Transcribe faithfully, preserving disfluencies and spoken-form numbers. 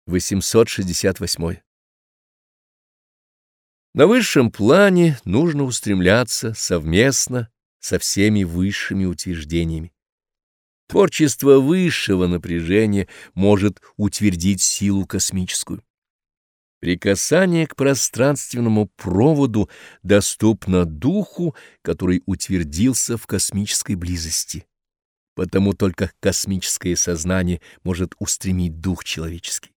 восемьсот шестьдесят восьмой. На высшем плане нужно устремляться совместно со всеми высшими утверждениями. Творчество высшего напряжения может утвердить силу космическую. Прикасание к пространственному проводу доступно духу, который утвердился в космической близости. Потому только космическое сознание может устремить дух человеческий.